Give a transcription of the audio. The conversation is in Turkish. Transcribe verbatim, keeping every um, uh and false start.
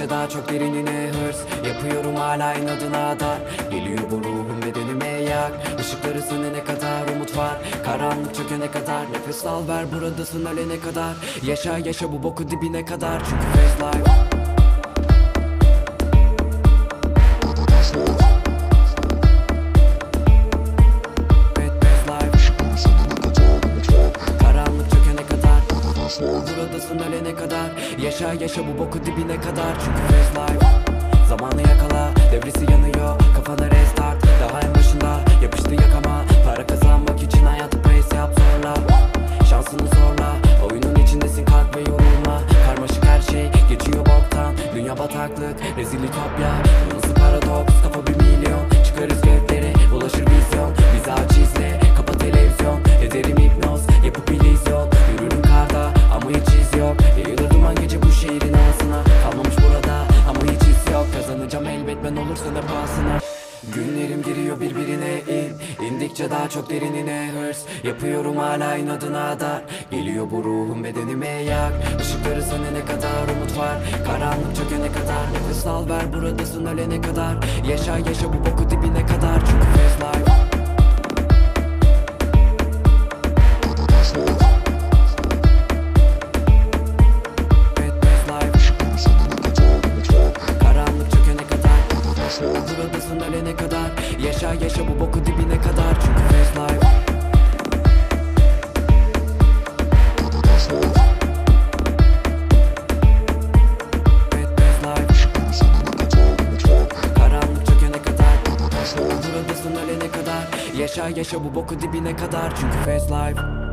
İndikçe daha çok derinine hırs yapıyorum, hala inadına dar. Geliyor bu ruhum bedenime yak. Işıkları sönene kadar umut var. Karanlık çökene kadar nefes al ver, buradasın ölene kadar. Yaşa yaşa bu boku dibine kadar, çünkü fast life. Buradasın ölene kadar. Yaşa yaşa bu boku dibine kadar, çünkü fast life. Zamanı yakala, devresi yanıyor. Kafana restart, daha en başında yapıştı yakama. Para kazanmak için hayatı praise yap zorla. Şansını zorla, oyunun içindesin, kalk ve yorulma. Karmaşık her şey, geçiyor boktan. Dünya bataklık, rezil ütopya. Nasıl paradoks, kafa bir milyon. Çıkarız göklere, ulaşır vizyon. Bizi aç izle, kapa televizyon. Ederim hipnoz, yapıp illüzyon. Yürürüm karda ama hiç iz yok. Yayılır duman gece bu şehrin havasına. Kalmamış burada ama hiç his yok. Kazanacağım elbet ben olursa ne pahasına. Günlerim giriyor birbirine in. İndikçe daha çok derinine hırs yapıyorum, hala inadına dar. Geliyor bu ruhum bedenime yak. Işıkları sönene kadar umut var. Karanlık çökene kadar nefes al ver, buradasın ölene kadar. Yaşa yaşa bu boku dibine kadar, çünkü fast life. Buradasın ölene kadar. Yaşa yaşa bu boku dibine kadar, çünkü fast life. Karanlık çökene kadar. Buradasın ölene kadar. Yaşa yaşa bu boku dibine kadar, çünkü fast life.